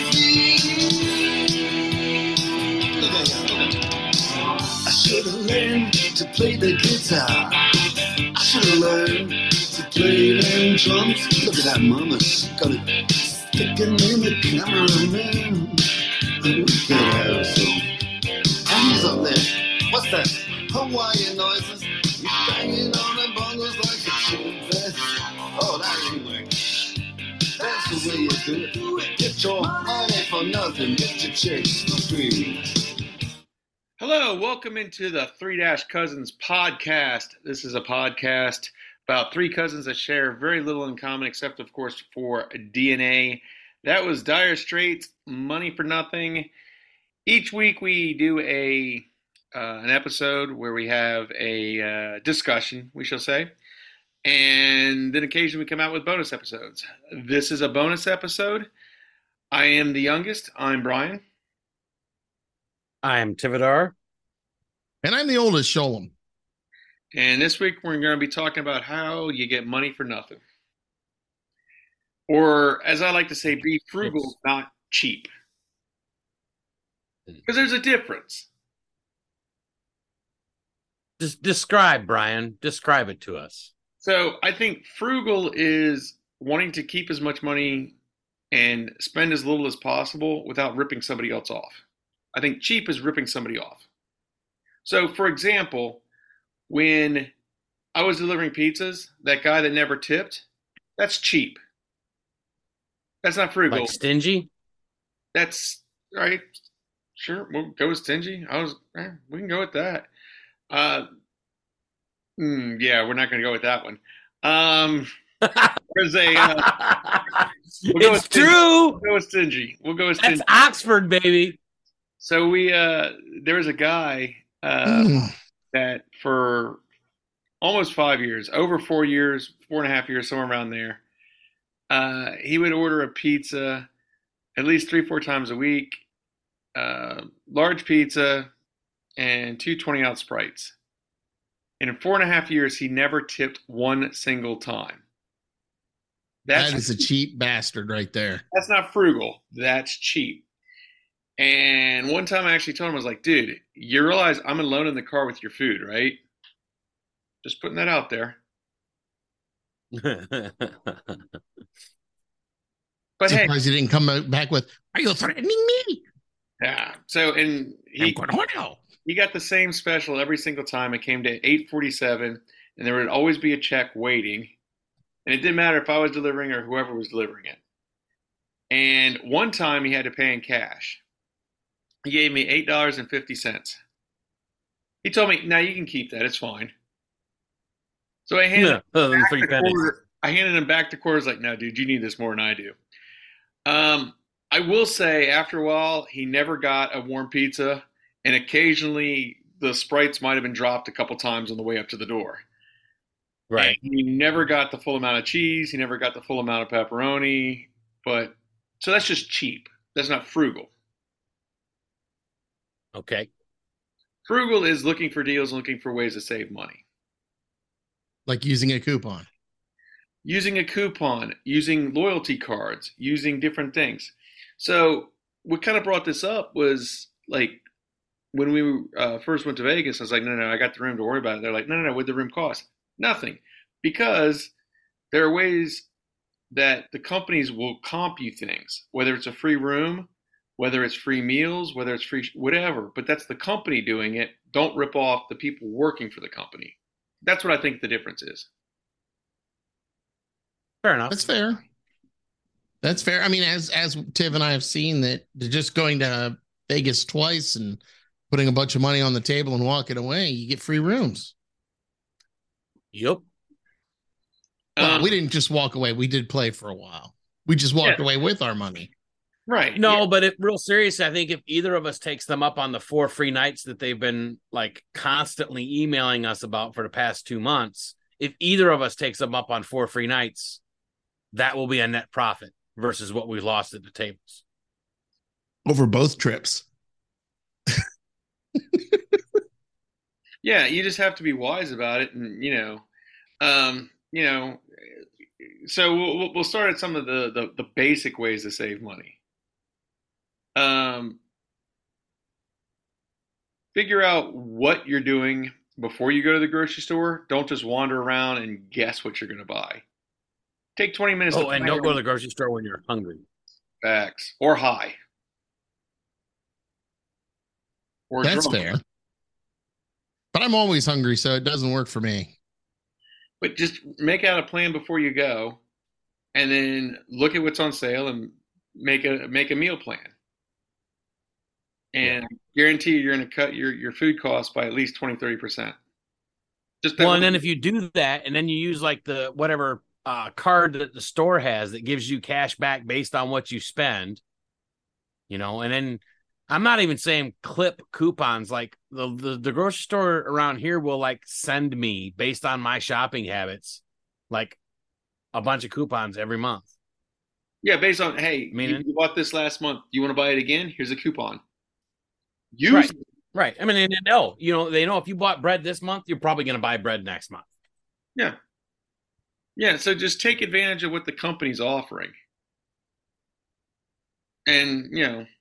I should have learned to play the guitar. I should have learned to play them drums. Look at that mama, she got it sticking in the cameraman. We could have some hands up there. What's that? Hawaiian noises. You banging on the bongos like a chicken fest. Oh, that ain't working. That's the way you do it. Get your money for nothing. Get your chicks for free. Hello, welcome into the Three Dash Cousins podcast. This is a podcast about three cousins that share very little in common, except, of course, for DNA. That was Dire Straits, Money for Nothing. Each week we do an episode where we have a discussion, we shall say, and then occasionally we come out with bonus episodes. This is a bonus episode. I am the youngest. I'm Brian. I am Tivadar. And I'm the oldest, Sholem. And this week we're going to be talking about how you get money for nothing. Or, as I like to say, be frugal, not cheap. Because there's a difference. Just describe, Brian. Describe it to us. So I think frugal is wanting to keep as much money and spend as little as possible without ripping somebody else off. I think cheap is ripping somebody off. So, for example, when I was delivering pizzas, that guy that never tipped, that's cheap. That's not frugal. Like stingy? That's right. Sure, we'll go with stingy. We can go with that. Yeah, we're not going to go with that one. There's It's true. We'll go with stingy. That's Oxford, baby. So there was a guy that for almost 5 years, over 4 years, 4.5 years, somewhere around there, he would order a pizza at least 3-4 times a week, large pizza, and 2 20-ounce Sprites. And in 4.5 years, he never tipped one single time. That is a cheap bastard right there. That's not frugal. That's cheap. And one time I actually told him, I was like, dude, you realize I'm alone in the car with your food, right? Just putting that out there. But surprised he didn't come back with, "Are you threatening me?" Yeah. So, and he got the same special every single time. It came to $8.47, and there would always be a check waiting. And it didn't matter if I was delivering or whoever was delivering it. And one time he had to pay in cash. He gave me $8.50. He told me, "Now you can keep that. It's fine." So I handed him back the quarters like, "No, dude, you need this more than I do." I will say, after a while, he never got a warm pizza, and occasionally the Sprites might have been dropped a couple times on the way up to the door. Right. And he never got the full amount of cheese. He never got the full amount of pepperoni. So that's just cheap. That's not frugal. Okay. Frugal is looking for deals and looking for ways to save money. Like using a coupon. Using a coupon, using loyalty cards, using different things. So what kind of brought this up was like when we first went to Vegas, I was like, no, I got the room, to worry about it. They're like, no, what'd the room cost? Nothing. Because there are ways that the companies will comp you things, whether it's a free room, whether it's free meals, whether it's free whatever. But that's the company doing it. Don't rip off the people working for the company. That's what I think the difference is. Fair enough. That's fair. I mean, as Tiv and I have seen, that just going to Vegas twice and putting a bunch of money on the table and walking away, you get free rooms. Yep. Well, we didn't just walk away. We did play for a while. We just walked away with our money. Right. No, but real serious, I think if either of us takes them up on the 4 free nights that they've been like constantly emailing us about for the past 2 months, if either of us takes them up on 4 free nights, that will be a net profit versus what we lost at the tables. Over both trips. Yeah, you just have to be wise about it, and so we'll start at some of the basic ways to save money. Figure out what you're doing before you go to the grocery store. Don't just wander around and guess what you're going to buy. Take 20 minutes. Oh, and don't go to the grocery store when you're hungry. Facts. Or high. Or That's drunk. fair. But I'm always hungry, so it doesn't work for me. But just make out a plan before you go, and then look at what's on sale and make a meal plan. And guarantee you're going to cut your food costs by at least 20-30%. And then if you do that, and then you use like the whatever card that the store has that gives you cash back based on what you spend, and then I'm not even saying clip coupons. Like the grocery store around here will like send me based on my shopping habits, like a bunch of coupons every month. Yeah, based on, hey, you bought this last month. You want to buy it again? Here's a coupon. Right. I mean, they know if you bought bread this month, you're probably going to buy bread next month. Yeah. Yeah. So just take advantage of what the company's offering. And,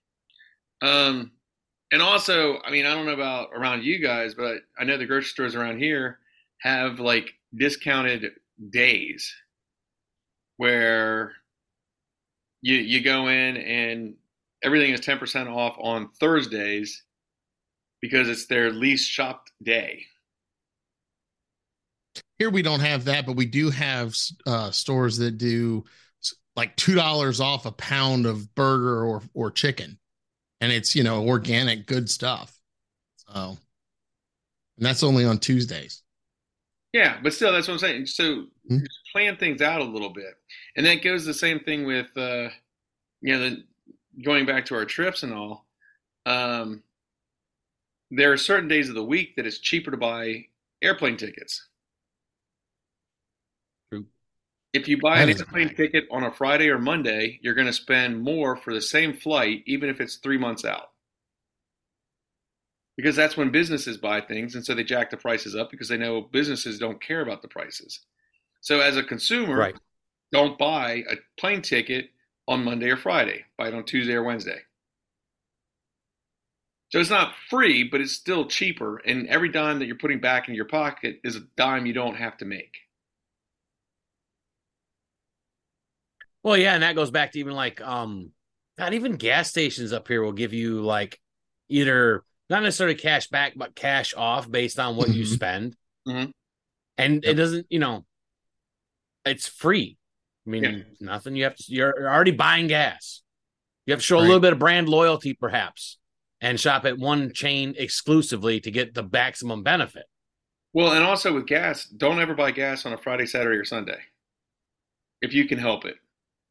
and also, I mean, I don't know about around you guys, but I know the grocery stores around here have like discounted days where you go in and everything is 10% off on Thursdays because it's their least shopped day. Here we don't have that, but we do have stores that do like $2 off a pound of burger or chicken. And it's, organic, good stuff. So, and that's only on Tuesdays. Yeah, but still, that's what I'm saying. So just plan things out a little bit. And that goes the same thing with, going back to our trips and all. There are certain days of the week that it's cheaper to buy airplane tickets. True. If you buy an airplane ticket on a Friday or Monday, you're going to spend more for the same flight, even if it's 3 months out. Because that's when businesses buy things, and so they jack the prices up because they know businesses don't care about the prices. So as a consumer, don't buy a plane ticket on Monday or Friday. Buy it on Tuesday or Wednesday. So it's not free, but it's still cheaper, and every dime that you're putting back in your pocket is a dime you don't have to make. Well, yeah, and that goes back to even like not even gas stations up here will give you like either not necessarily cash back, but cash off based on what you spend. Mm-hmm. And it doesn't, it's free. I mean, nothing. You're already buying gas. You have to show a little bit of brand loyalty, perhaps, and shop at one chain exclusively to get the maximum benefit. Well, and also with gas, don't ever buy gas on a Friday, Saturday, or Sunday, if you can help it.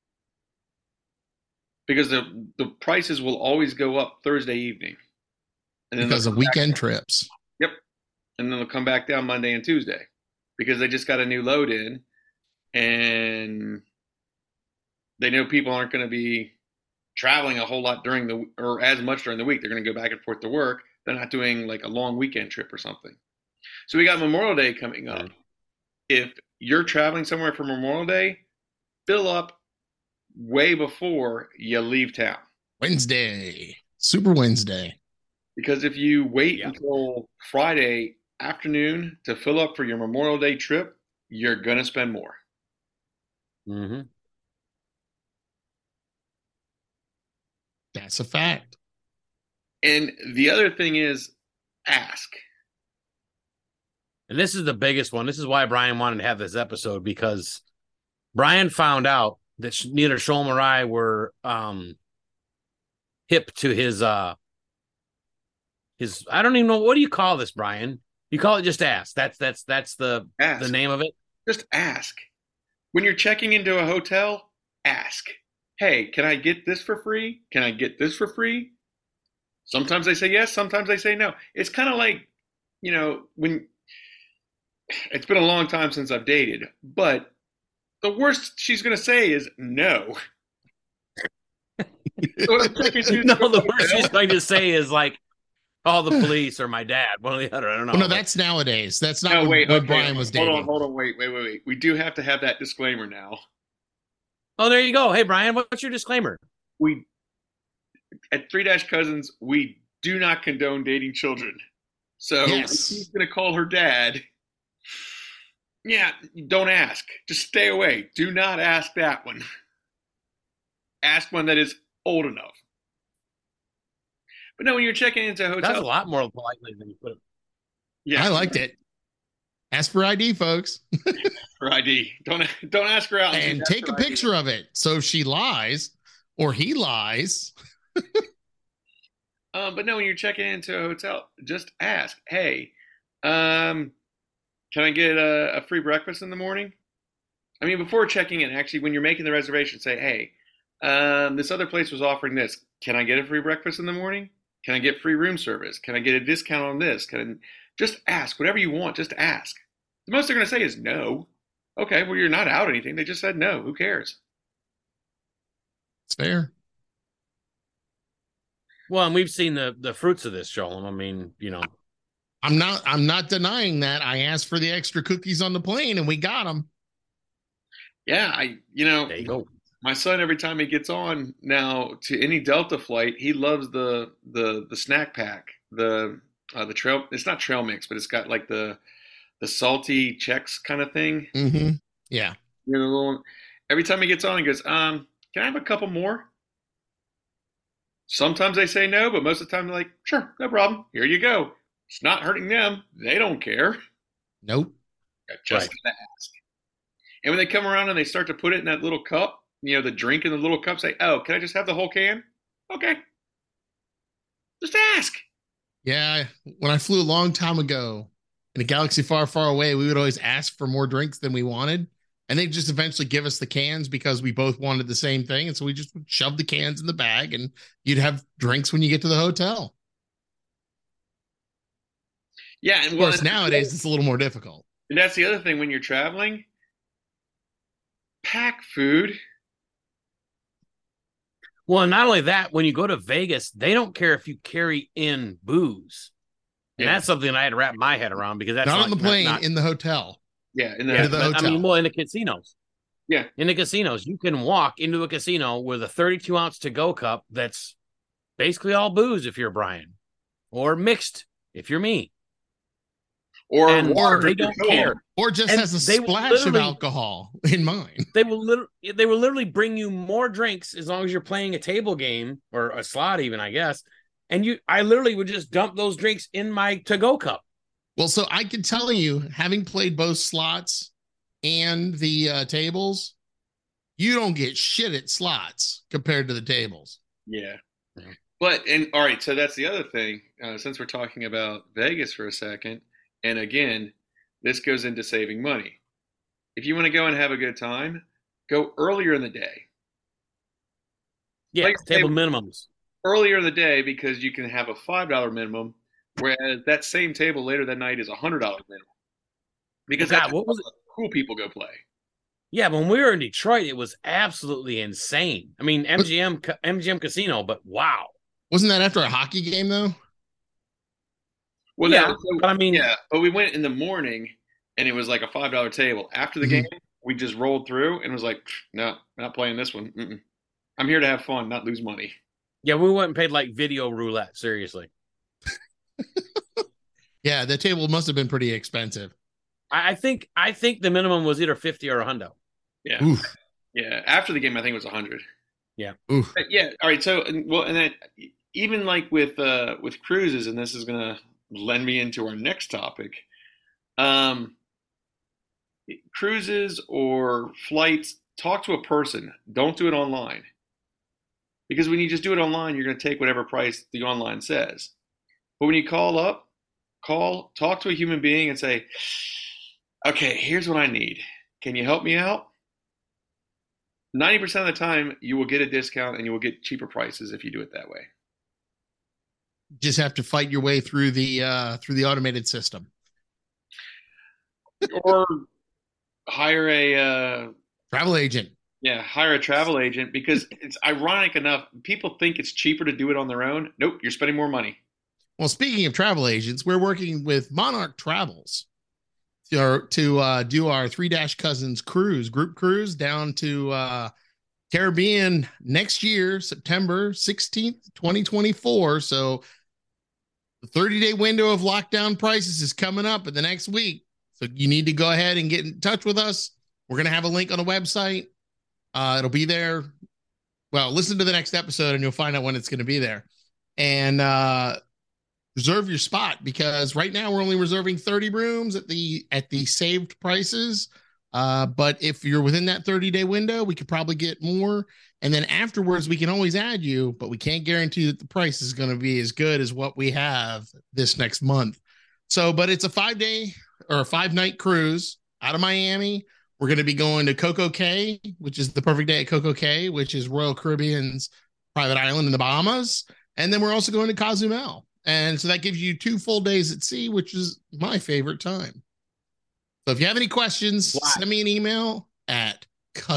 Because the prices will always go up Thursday evening. And then because of weekend trips. Yep. And then they'll come back down Monday and Tuesday because they just got a new load in and they know people aren't going to be traveling a whole lot or as much during the week. They're going to go back and forth to work. They're not doing like a long weekend trip or something. So we got Memorial Day coming up. If you're traveling somewhere for Memorial Day, fill up way before you leave town. Wednesday. Super Wednesday. Because if you wait until Friday afternoon to fill up for your Memorial Day trip, you're going to spend more. Mm-hmm. That's a fact. And the other thing is ask. And this is the biggest one. This is why Brian wanted to have this episode, because Brian found out that neither Sholm or I were hip to his I don't even know, what do you call this, Brian? You call it just ask. That's the name of it. Just ask. When you're checking into a hotel, ask. Hey, can I get this for free? Can I get this for free? Sometimes they say yes, sometimes they say no. It's kind of like, when it's been a long time since I've dated, but the worst she's going to say is no. The worst she's going to say is like, call the police or my dad. One or the other. I don't know. Well, no, that's nowadays. That's not what Brian was dating. Hold on. Wait. We do have to have that disclaimer now. Oh, there you go. Hey, Brian, what's your disclaimer? at Three Dash Cousins, we do not condone dating children. So if he's going to call her dad, yeah, don't ask. Just stay away. Do not ask that one. Ask one that is old enough. But no, when you're checking into a hotel, that's a lot more politely than you put it. Yeah, I liked it. Ask for ID, folks. For ID. Don't ask her out. And take a picture of it. So if she lies or he lies. But no, when you're checking into a hotel, just ask, hey, can I get a free breakfast in the morning? I mean, before checking in, actually, when you're making the reservation, say, hey, this other place was offering this. Can I get a free breakfast in the morning? Can I get free room service? Can I get a discount on this? Just ask whatever you want. Just ask. The most they're going to say is no. Okay, well, you're not out anything. They just said no. Who cares? It's fair. Well, and we've seen the fruits of this, Joel. I mean, I'm not denying that. I asked for the extra cookies on the plane, and we got them. Yeah, there you go. My son, every time he gets on now to any Delta flight, he loves the snack pack, the trail. It's not trail mix, but it's got like the salty Chex kind of thing. Mm-hmm. Yeah. Every time he gets on, he goes, "Can I have a couple more?" Sometimes they say no, but most of the time they're like, "Sure, no problem. Here you go." It's not hurting them. They don't care. Nope. Just gotta ask. And when they come around and they start to put it in that little cup, the drink in the little cup, say, oh, can I just have the whole can? Okay. Just ask. Yeah. When I flew a long time ago in a galaxy far, far away, we would always ask for more drinks than we wanted. And they'd just eventually give us the cans because we both wanted the same thing. And so we just would shove the cans in the bag and you'd have drinks when you get to the hotel. Yeah. And of course, nowadays it's a little more difficult. And that's the other thing when you're traveling. Pack food. Well, not only that, when you go to Vegas, they don't care if you carry in booze. And that's something I had to wrap my head around because that's not on the plane, in the hotel. Yeah, in the hotel. I mean, well, in the casinos. Yeah. In the casinos, you can walk into a casino with a 32-ounce to-go cup that's basically all booze if you're Brian, or mixed if you're me. Or they don't care. Or just has a splash of alcohol in mine. They will literally bring you more drinks as long as you're playing a table game or a slot even, I guess. And I literally would just dump those drinks in my to-go cup. Well, so I can tell you, having played both slots and the tables, you don't get shit at slots compared to the tables. Yeah. But, all right, so that's the other thing. Since we're talking about Vegas for a second, and again, this goes into saving money. If you want to go and have a good time, go earlier in the day. Yeah, table minimums. Earlier in the day because you can have a $5 minimum, whereas that same table later that night is a $100 minimum. Because that's what cool people go play. Yeah, when we were in Detroit, it was absolutely insane. I mean, MGM Casino, but wow. Wasn't that after a hockey game, though? Well, yeah, but I mean, but we went in the morning, and it was like a $5 table. After the game, we just rolled through, and was like, no, not playing this one. Mm-mm. I'm here to have fun, not lose money. Yeah, we went and paid like video roulette. Seriously. Yeah, the table must have been pretty expensive. I think the minimum was either 50 or $100. Yeah. Oof. Yeah. After the game, I think it was 100. Yeah. Oof. But yeah. All right. So, and then even like with cruises, and this is gonna lend me into our next topic. Cruises or flights, talk to a person. Don't do it online. Because when you just do it online, you're going to take whatever price the online says. But when you talk to a human being and say, okay, here's what I need. Can you help me out? 90% of the time, you will get a discount and you will get cheaper prices if you do it that way. Just have to fight your way through the automated system. Or hire a travel agent. Yeah, hire a travel agent because it's ironic enough. People think it's cheaper to do it on their own. Nope, you're spending more money. Well, speaking of travel agents, we're working with Monarch Travels to do our Three Dash Cousins cruise, group cruise down to Caribbean next year, September 16th, 2024. So the 30-day window of lockdown prices is coming up in the next week. So you need to go ahead and get in touch with us. We're going to have a link on the website. It'll be there. Well, listen to the next episode and you'll find out when it's going to be there. And reserve your spot, because right now we're only reserving 30 rooms at the saved prices. But if you're within that 30-day window, we could probably get more. And then afterwards, we can always add you, but we can't guarantee that the price is going to be as good as what we have this next month. So, but it's a 5-day or a 5-night cruise out of Miami. We're going to be going to Coco Cay, which is the perfect day at Coco Cay, which is Royal Caribbean's private island in the Bahamas. And then we're also going to Cozumel. And so that gives you 2 full days at sea, which is my favorite time. So if you have any questions, send me an email at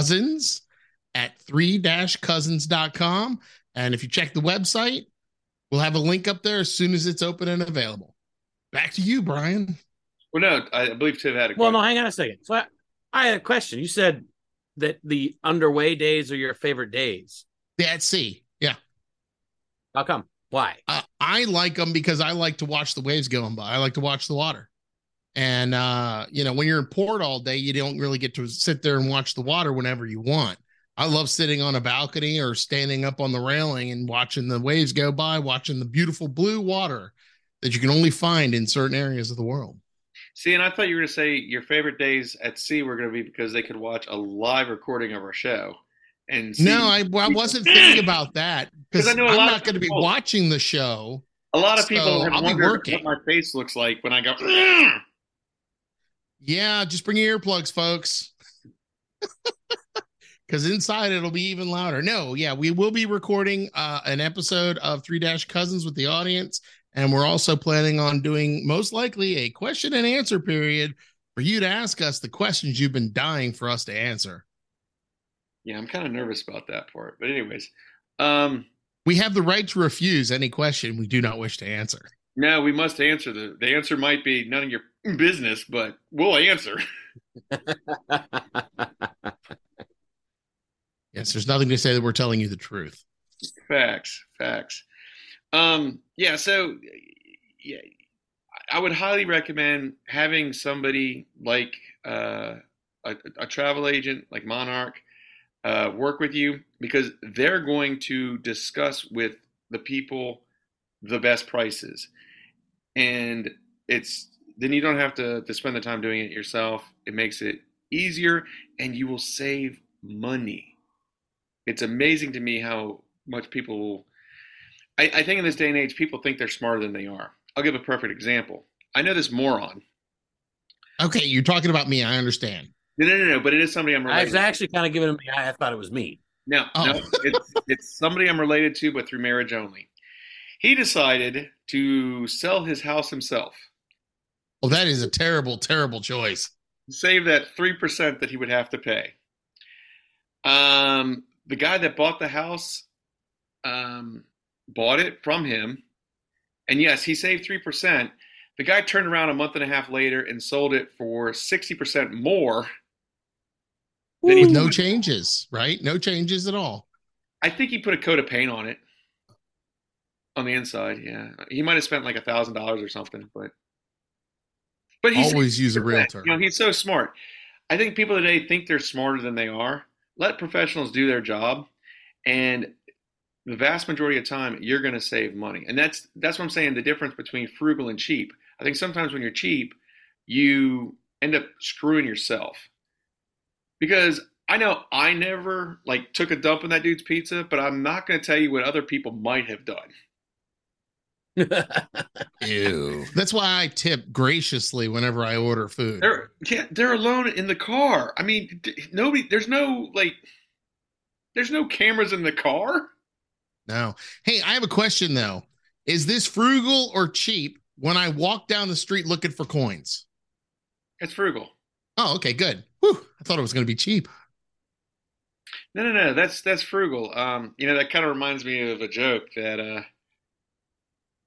cousins@3-cousins.com. And if you check the website, we'll have a link up there as soon as it's open and available. Back to you, Brian. Well, no, I believe Tiv had a question. Well, no, hang on a second. So I had a question. You said that the underway days are your favorite days. At sea, yeah. How come? Why? I like them because I like to watch the waves going by. I like to watch the water. And, when you're in port all day, you don't really get to sit there and watch the water whenever you want. I love sitting on a balcony or standing up on the railing and watching the waves go by, watching the beautiful blue water that you can only find in certain areas of the world. See, and I thought you were going to say your favorite days at sea were going to be because they could watch a live recording of our show. And no, I wasn't thinking about that, because I'm not going to be watching the show. A lot of people have wondered what my face looks like when I go. Yeah, just bring your earplugs, folks, because inside it'll be even louder. No, yeah, we will be recording an episode of 3-Cousins with the audience, and we're also planning on doing most likely a question and answer period for you to ask us the questions you've been dying for us to answer. Yeah, I'm kind of nervous about that part. But anyways. We have the right to refuse any question we do not wish to answer. No, we must answer. The answer might be none of your business, but we'll answer. Yes, there's nothing to say that we're telling you the truth. Facts. I would highly recommend having somebody like a travel agent like Monarch work with you, because they're going to discuss with the people the best prices, and then you don't have to spend the time doing it yourself. It makes it easier, and you will save money. It's amazing to me how much people I think in this day and age, people think they're smarter than they are. I'll give a perfect example. I know this moron. Okay, you're talking about me. I understand. No, but it is somebody I'm related to. I was actually kind of giving him, I thought it was me. No, it's somebody I'm related to, but through marriage only. He decided to sell his house himself. Well, that is a terrible, terrible choice. Save that 3% that he would have to pay. The guy that bought the house bought it from him. And yes, he saved 3%. The guy turned around a month and a half later and sold it for 60% more. With no changes, right? No changes at all. I think he put a coat of paint on it. On the inside, yeah. He might have spent like $1,000 or something, but he's always use a realtor. He's so smart. I think people today think they're smarter than they are. Let professionals do their job, and the vast majority of time, you're going to save money. And that's what I'm saying, the difference between frugal and cheap. I think sometimes when you're cheap, you end up screwing yourself. Because I know I never took a dump in that dude's pizza, but I'm not going to tell you what other people might have done. Ew. That's why I tip graciously whenever I order food. They're alone in the car. I mean, there's no cameras in the car. No. Hey, I have a question though. Is this frugal or cheap when I walk down the street looking for coins? It's frugal. Oh, okay, good. Whew, I thought it was going to be cheap. No. That's frugal. That kind of reminds me of a joke that.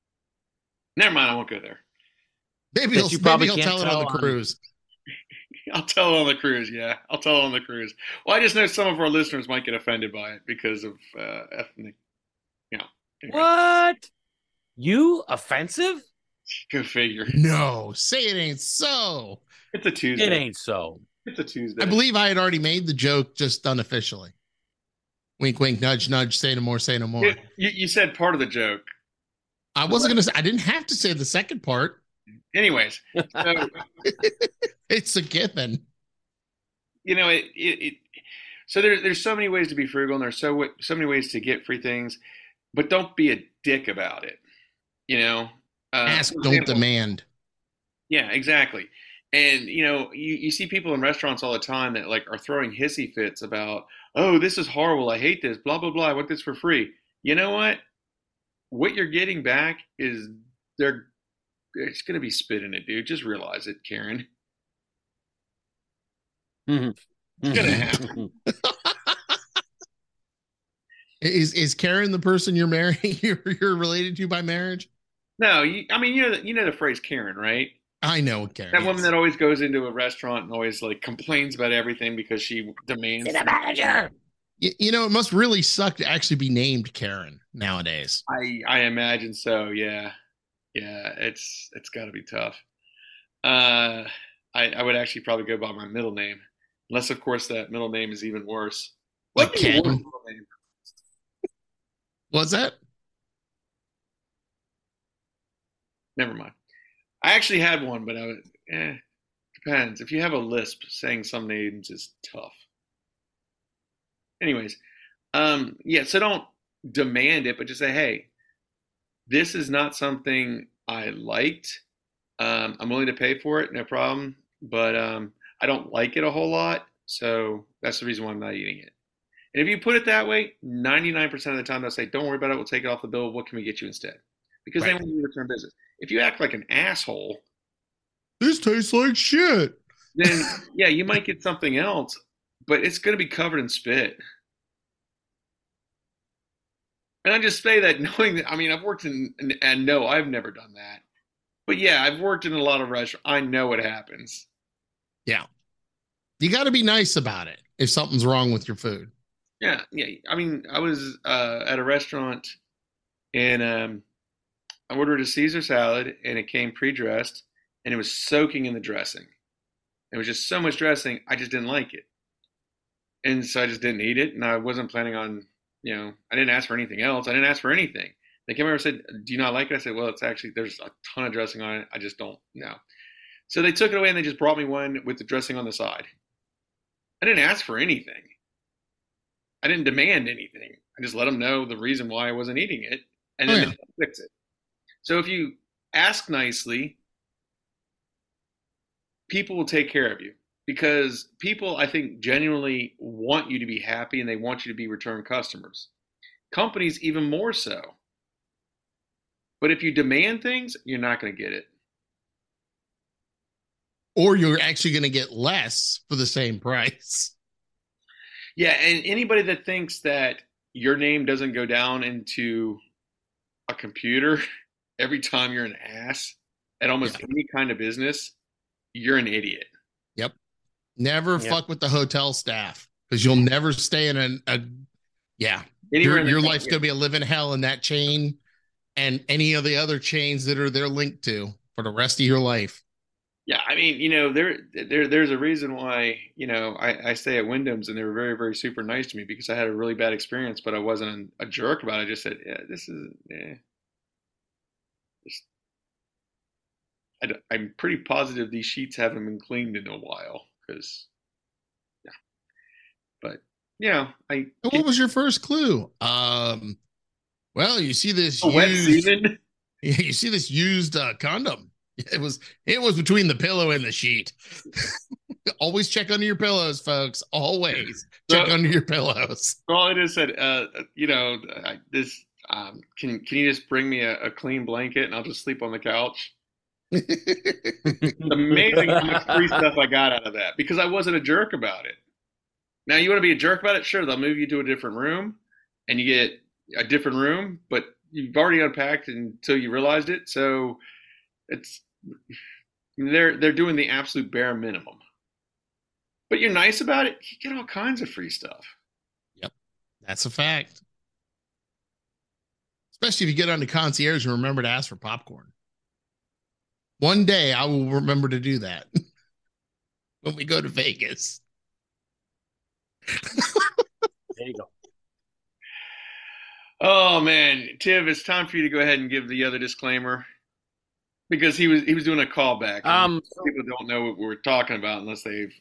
Never mind, I won't go there. Maybe he'll tell it on the cruise. I'll tell it on the cruise. Yeah, I'll tell it on the cruise. Well, I just know some of our listeners might get offended by it because of ethnic. Anyway. What? You offensive? Go figure. No, say it ain't so. It's a Tuesday. It ain't so. It's a Tuesday. I believe I had already made the joke, just unofficially. Wink, wink, nudge, nudge. Say no more. Say no more. You said part of the joke. I wasn't going to say. I didn't have to say the second part. Anyways, so, it's a given. So there's so many ways to be frugal, and there's so many ways to get free things, but don't be a dick about it. Ask, don't demand. Yeah, exactly. And you see people in restaurants all the time that like are throwing hissy fits about, oh, this is horrible, I hate this, blah blah blah, I want this for free. You know what? What you're getting back is it's going to be spit in it, dude. Just realize it, Karen. Mm-hmm. It's going to happen. Is Karen the person you're marrying? You're related to by marriage? No, you know the phrase Karen, right? I know Karen. That woman that always goes into a restaurant and always like complains about everything because she demands. Be the manager. It must really suck to actually be named Karen nowadays. I imagine so. Yeah, it's got to be tough. I would actually probably go by my middle name, unless of course that middle name is even worse. Like Ken. What's that? Never mind. I actually had one, but depends. If you have a lisp, saying some names is tough. Anyways, so don't demand it, but just say, hey, this is not something I liked. I'm willing to pay for it, no problem, but I don't like it a whole lot, so that's the reason why I'm not eating it. And if you put it that way, 99% of the time they'll say, don't worry about it, we'll take it off the bill, what can we get you instead? Because they want you to return business. If you act like an asshole, this tastes like shit, then yeah, you might get something else, but it's going to be covered in spit. And I just say that knowing that, I've worked and no, I've never done that. But yeah, I've worked in a lot of restaurants. I know what happens. Yeah. You got to be nice about it if something's wrong with your food. Yeah. I was at a restaurant and I ordered a Caesar salad and it came pre-dressed and it was soaking in the dressing. It was just so much dressing, I just didn't like it. And so I just didn't eat it, and I wasn't planning on, I didn't ask for anything else. I didn't ask for anything. They came over and said, do you not like it? I said, well, it's actually, there's a ton of dressing on it. I just don't know. So they took it away and they just brought me one with the dressing on the side. I didn't ask for anything. I didn't demand anything. I just let them know the reason why I wasn't eating it, and then they fix it. So if you ask nicely, people will take care of you. Because people, I think, genuinely want you to be happy and they want you to be return customers. Companies, even more so. But if you demand things, you're not going to get it. Or you're actually going to get less for the same price. Yeah, and anybody that thinks that your name doesn't go down into a computer every time you're an ass at almost any kind of business, you're an idiot. Yep. Never fuck with the hotel staff because you'll never stay in your life's going to be a living hell in that chain and any of the other chains that are they're linked to for the rest of your life. Yeah, there's a reason why, I stay at Wyndham's and they were very, very super nice to me because I had a really bad experience, but I wasn't a jerk about it. I just said, I'm pretty positive these sheets haven't been cleaned in a while because, But, what was your first clue? Well, you see this wet season? You see this used condom. It was between the pillow and the sheet. Always check under your pillows, folks. Always check under your pillows. All I just said, this. Can you just bring me a clean blanket and I'll just sleep on the couch? It's amazing how much free stuff I got out of that because I wasn't a jerk about it. Now you want to be a jerk about it? Sure, they'll move you to a different room, and you get a different room, but you've already unpacked until you realized it. So they're doing the absolute bare minimum. but you're nice about it, you get all kinds of free stuff. Yep, that's a fact. Especially if you get on the concierge and remember to ask for popcorn. One day I will remember to do that when we go to Vegas. There you go. Oh man, Tiv, it's time for you to go ahead and give the other disclaimer because he was doing a callback. People don't know what we're talking about unless they've.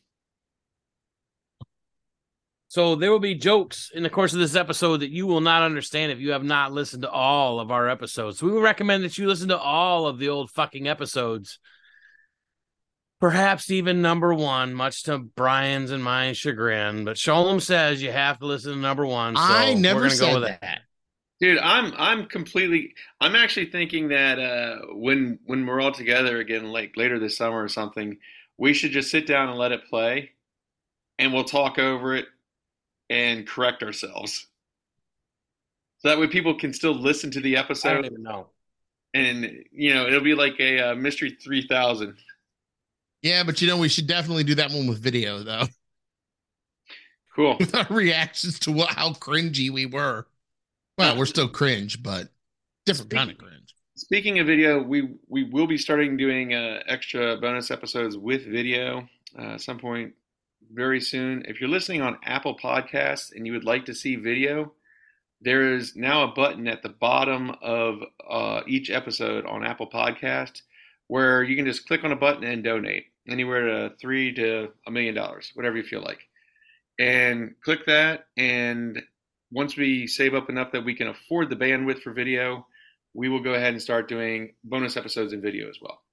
So there will be jokes in the course of this episode that you will not understand if you have not listened to all of our episodes. So we would recommend that you listen to all of the old fucking episodes. Perhaps even number one, much to Brian's and my chagrin. But Sholem says you have to listen to number one. So I never we're gonna said go with that. Dude, I'm actually thinking that when we're all together again, like later this summer or something, we should just sit down and let it play, and we'll talk over it and correct ourselves. So that way people can still listen to the episode. I don't even know. And, it'll be like a Mystery 3000. Yeah, but we should definitely do that one with video, though. Cool. With our reactions to how cringy we were. Well, we're still cringe, but different kind of cringe. Speaking of video, we will be starting doing extra bonus episodes with video at some point very soon. If you're listening on Apple Podcasts and you would like to see video, there is now a button at the bottom of each episode on Apple Podcast where you can just click on a button and donate anywhere to $3 to $1 million, whatever you feel like. And click that, and once we save up enough that we can afford the bandwidth for video, we will go ahead and start doing bonus episodes in video as well.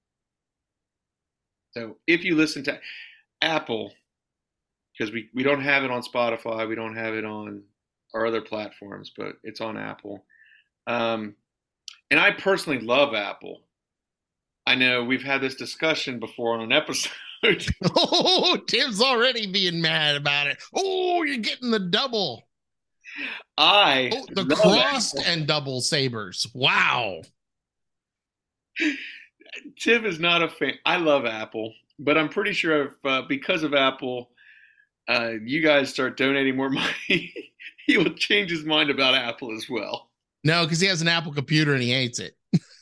So if you listen to Apple, because we don't have it on Spotify, we don't have it on our other platforms, but it's on Apple. And I personally love Apple. I know we've had this discussion before on an episode. Oh, Tim's already being mad about it. Oh, you're getting the double. The crossed and double sabers. Wow. Tim is not a fan. I love Apple, but I'm pretty sure if because of Apple, you guys start donating more money, he will change his mind about Apple as well. No, because he has an Apple computer and he hates it.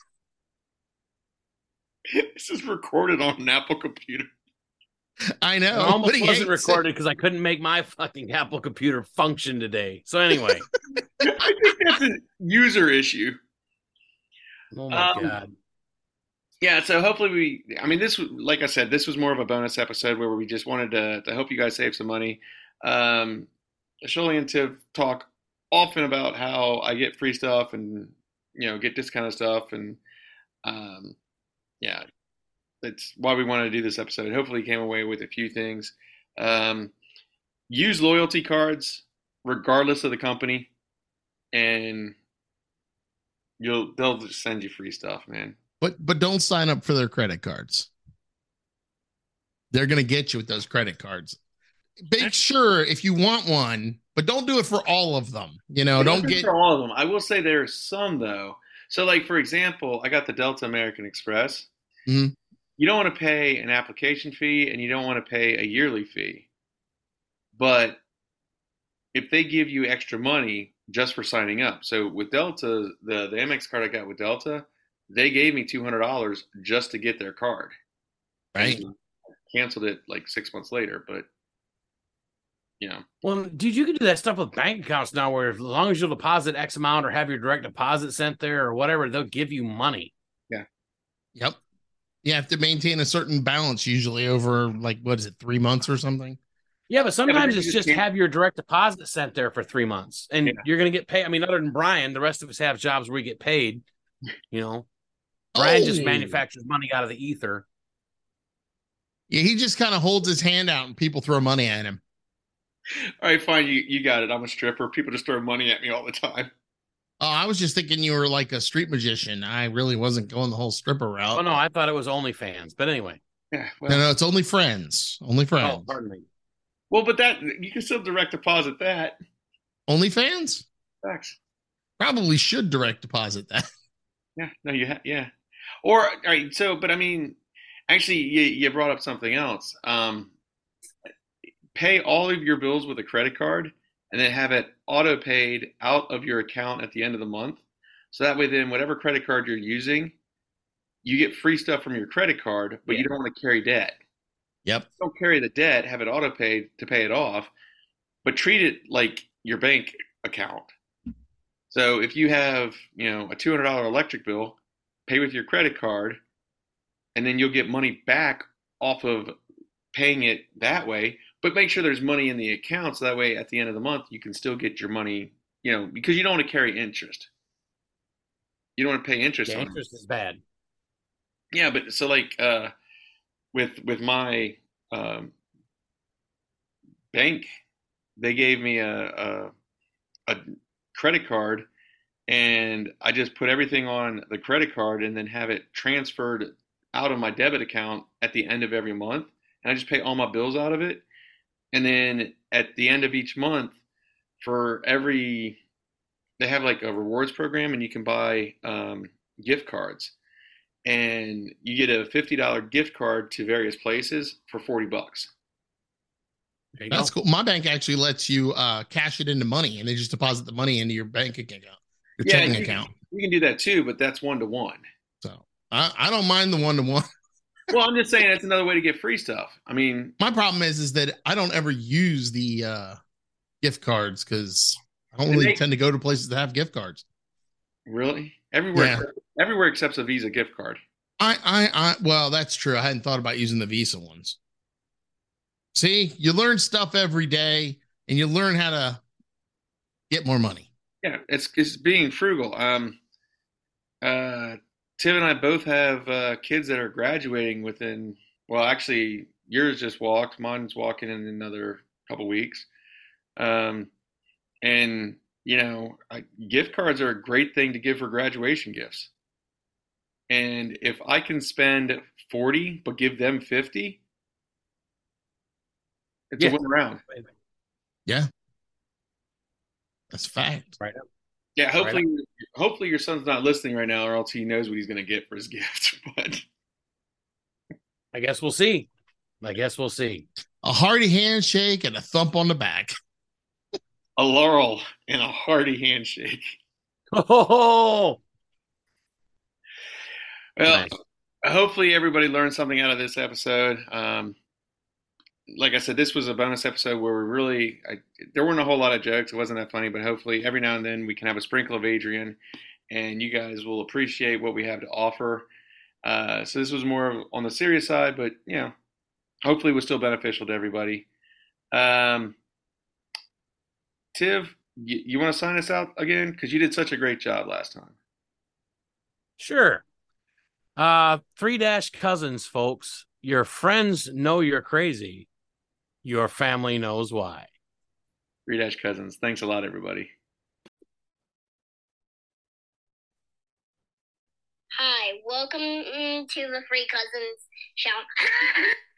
This is recorded on an Apple computer. I know. It almost wasn't recorded because I couldn't make my fucking Apple computer function today. So anyway. I think that's a user issue. Oh my God. Yeah, so hopefully this, like I said, this was more of a bonus episode where we just wanted to help you guys save some money. Sholem and Tiv talk often about how I get free stuff and, get this kind of stuff. And, yeah, that's why we wanted to do this episode. Hopefully you came away with a few things. Use loyalty cards regardless of the company, and they'll just send you free stuff, man. But don't sign up for their credit cards. They're going to get you with those credit cards. Make sure if you want one, but don't do it for all of them. Don't get for all of them. I will say there are some though. So, like for example, I got the Delta American Express. Mm-hmm. You don't want to pay an application fee, and you don't want to pay a yearly fee. But if they give you extra money just for signing up, so with Delta, the Amex card I got with Delta, they gave me $200 just to get their card. Right. Canceled it like 6 months later, but Well, dude, you can do that stuff with bank accounts now where as long as you'll deposit X amount or have your direct deposit sent there or whatever, they'll give you money. Yeah. Yep. You have to maintain a certain balance usually over 3 months or something. Yeah, but sometimes it's just have your direct deposit sent there for 3 months and you're going to get paid. I mean, other than Brian, the rest of us have jobs where we get paid, Brian just manufactures money out of the ether. Yeah, he just kind of holds his hand out and people throw money at him. All right, fine. You got it. I'm a stripper. People just throw money at me all the time. Oh, I was just thinking you were like a street magician. I really wasn't going the whole stripper route. Oh, no, I thought it was OnlyFans. But anyway. Yeah, no, it's only friends. Only friends. Oh, pardon me. Well, but that you can still direct deposit that. OnlyFans? Thanks. Probably should direct deposit that. Yeah, no, yeah. Or, all right, so, but I mean, actually, you brought up something else. pay all of your bills with a credit card and then have it auto paid out of your account at the end of the month. So that way, then whatever credit card you're using, you get free stuff from your credit card, but you don't want to carry debt. Yep. Don't carry the debt, have it auto paid to pay it off, but treat it like your bank account. So if you have, a $200 electric bill, pay with your credit card, and then you'll get money back off of paying it that way. But make sure there's money in the account, so that way at the end of the month you can still get your money, because you don't want to carry interest. You don't want to pay interest on it. Interest is bad. Yeah, but so like with my bank, they gave me a credit card, and I just put everything on the credit card and then have it transferred out of my debit account at the end of every month, and I just pay all my bills out of it. And then at the end of each month, they have like a rewards program, and you can buy gift cards, and you get a $50 gift card to various places for $40. That's cool. My bank actually lets you cash it into money, and they just deposit the money into your bank account, your checking account. You can do that too, but that's 1-to-1. So I don't mind the 1-to-1. Well, I'm just saying that's another way to get free stuff. I mean, my problem is that I don't ever use the gift cards because I don't really tend to go to places that have gift cards. Really? Everywhere accepts a Visa gift card. Well, that's true. I hadn't thought about using the Visa ones. See, you learn stuff every day, and you learn how to get more money. Yeah, it's being frugal. Tim and I both have kids that are graduating within. Well, actually, yours just walked. Mine's walking in another couple weeks. And gift cards are a great thing to give for graduation gifts. And if I can spend 40 but give them 50, it's a win around. Yeah. That's a fact. Right. Yeah, hopefully your son's not listening right now, or else he knows what he's going to get for his gift. But I guess we'll see. A hearty handshake and a thump on the back. A laurel and a hearty handshake. Oh, well, nice. Hopefully everybody learned something out of this episode. Like I said, this was a bonus episode where there weren't a whole lot of jokes. It wasn't that funny, but hopefully every now and then we can have a sprinkle of Adrian, and you guys will appreciate what we have to offer. So this was more on the serious side, but hopefully it was still beneficial to everybody. Tiv, you want to sign us out again? Because you did such a great job last time. Sure. 3 Cousins, folks. Your friends know you're crazy. Your family knows why. 3 Cousins. Thanks a lot, everybody. Hi, welcome to the 3 Cousins show.